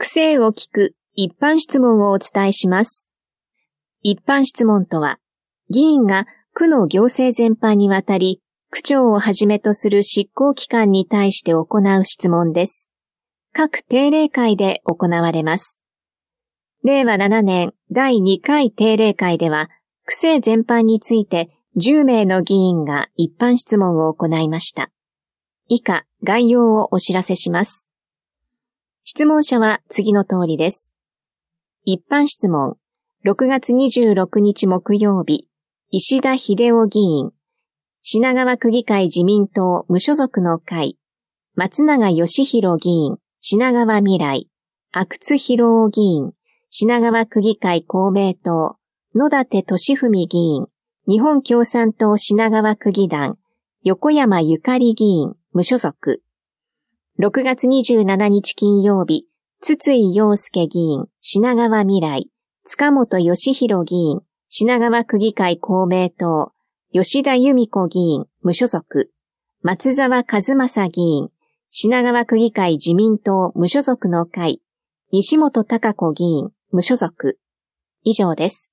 性を聞く一般質問をお伝えします。一般質問とは、議員が区の行政全般にわたり、区長をはじめとする執行機関に対して行う質問です。各定例会で行われます。令和7年第2回定例会では、区政全般について10名の議員が一般質問を行いました。以下、概要をお知らせします。質問者は次の通りです。一般質問、6月26日木曜日、石田秀夫議員、品川区議会自民党無所属の会、松永義弘議員、品川未来、阿久津博夫議員、品川区議会公明党、野立俊文議員、日本共産党品川区議団、横山ゆかり議員、無所属。6月27日金曜日、筒井陽介議員、品川未来、塚本義弘議員、品川区議会公明党、吉田由美子議員、無所属。松沢一正議員、品川区議会自民党無所属の会、西本貴子議員、無所属。以上です。